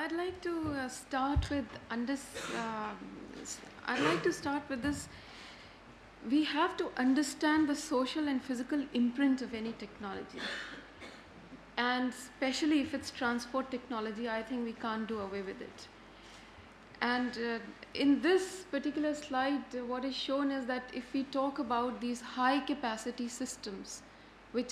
I'd like to start with I'd like to start with this. We have to understand the social and physical imprint of any technology, and especially if it's transport technology, I think we can't do away with it. And in this particular slide, what is shown is that if we talk about these high capacity systems, which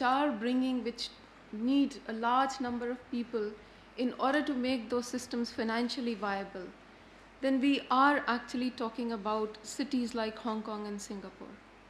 need a large number of people in order to make those systems financially viable, then we are actually talking about cities like Hong Kong and Singapore.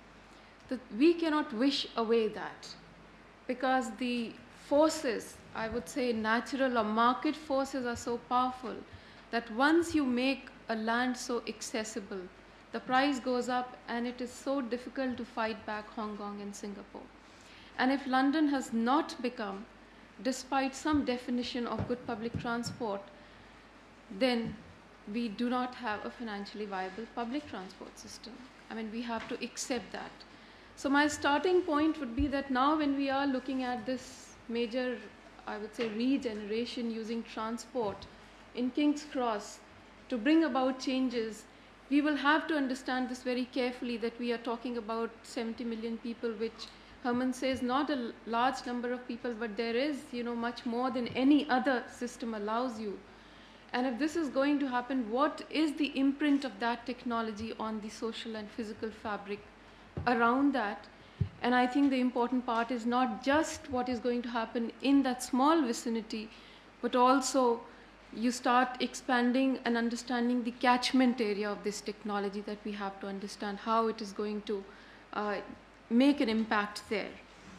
We cannot wish away that, because the forces, I would say natural or market forces, are so powerful that once you make a land so accessible, the price goes up and it is so difficult to fight back Hong Kong and Singapore. And if London has not become, despite some definition of good public transport, then we do not have a financially viable public transport system. I mean, we have to accept that. So my starting point would be that now when we are looking at this major, I would say, regeneration using transport in King's Cross to bring about changes, we will have to understand this very carefully, that we are talking about 70 million people, which Herman says not a large number of people, but there is, much more than any other system allows you. And if this is going to happen, what is the imprint of that technology on the social and physical fabric around that? And I think the important part is not just what is going to happen in that small vicinity, but also you start expanding and understanding the catchment area of this technology, that we have to understand how it is going to make an impact there.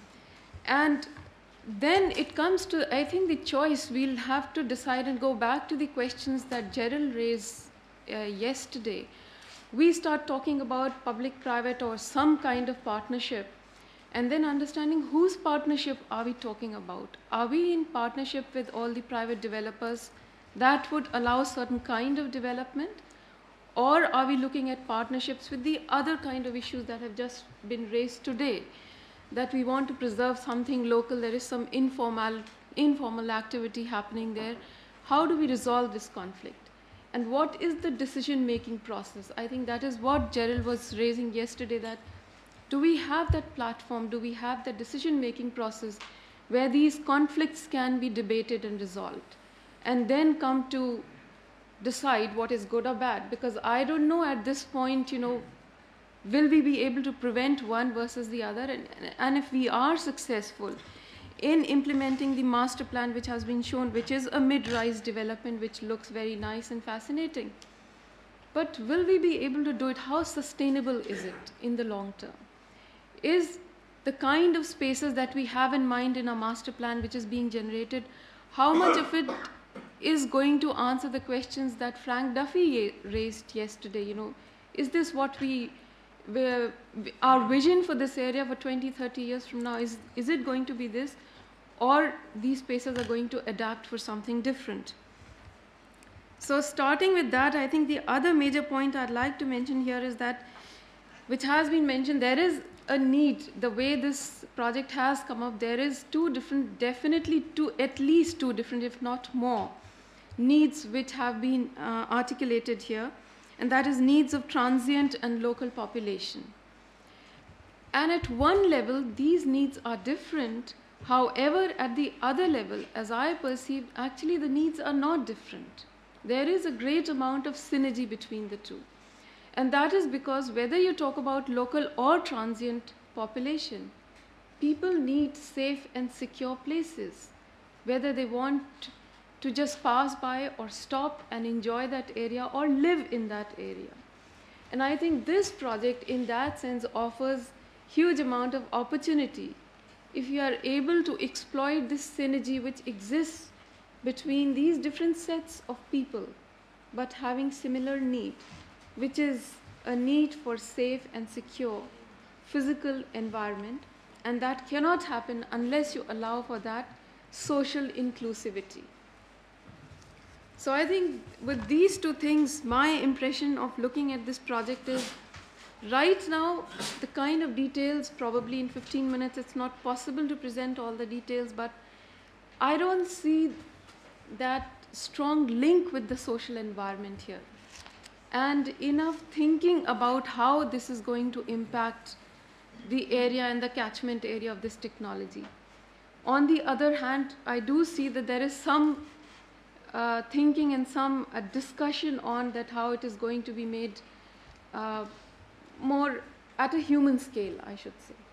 And then it comes to, I think, the choice. We'll have to decide and go back to the questions that Gerald raised yesterday. We start talking about public-private or some kind of partnership, and then understanding whose partnership are we talking about. Are we in partnership with all the private developers that would allow certain kind of development? Or are we looking at partnerships with the other kind of issues that have just been raised today, that we want to preserve something local, there is some informal activity happening there? How do we resolve this conflict? And what is the decision-making process? I think that is what Gerald was raising yesterday, that do we have that platform, do we have that decision-making process where these conflicts can be debated and resolved, and then come to decide what is good or bad? Because I don't know at this point, will we be able to prevent one versus the other? And if we are successful in implementing the master plan which has been shown, which is a mid-rise development which looks very nice and fascinating, but will we be able to do it? How sustainable is it in the long term? Is the kind of spaces that we have in mind in our master plan which is being generated, how much of it is going to answer the questions that Frank Duffy raised yesterday? Is this what our vision for this area for 20, 30 years from now? Is it going to be this, or these spaces are going to adapt for something different? So starting with that, I think the other major point I'd like to mention here is that, which has been mentioned, there is a need. The way this project has come up, there is at least two different, if not more, needs which have been articulated here, and that is needs of transient and local population. And at one level, these needs are different. However, at the other level, as I perceive, actually the needs are not different. There is a great amount of synergy between the two. And that is because whether you talk about local or transient population, people need safe and secure places, whether they want to just pass by or stop and enjoy that area or live in that area. And I think this project in that sense offers huge amount of opportunity if you are able to exploit this synergy which exists between these different sets of people but having similar need, which is a need for safe and secure physical environment, and that cannot happen unless you allow for that social inclusivity. So I think with these two things, my impression of looking at this project is, right now, the kind of details, probably in 15 minutes, it's not possible to present all the details, but I don't see that strong link with the social environment here, and enough thinking about how this is going to impact the area and the catchment area of this technology. On the other hand, I do see that there is some thinking and some discussion on that how it is going to be made more at a human scale, I should say.